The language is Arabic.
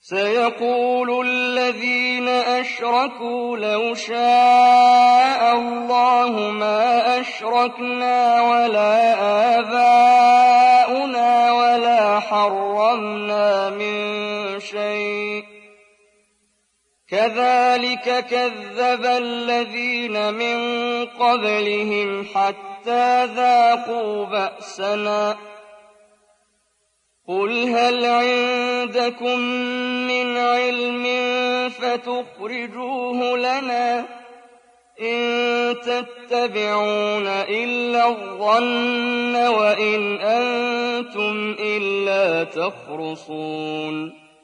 سيقول الذين أشركوا لو شاء الله ما أشركنا ولا آباؤنا ولا حرمنا من شيء كذلك كذب الذين من قبلهم حتى ذاقوا بأسنا قل هل عندكم من علم فتخرجوه لنا إن تتبعون إلا الظن وإن أنتم إلا تخرصون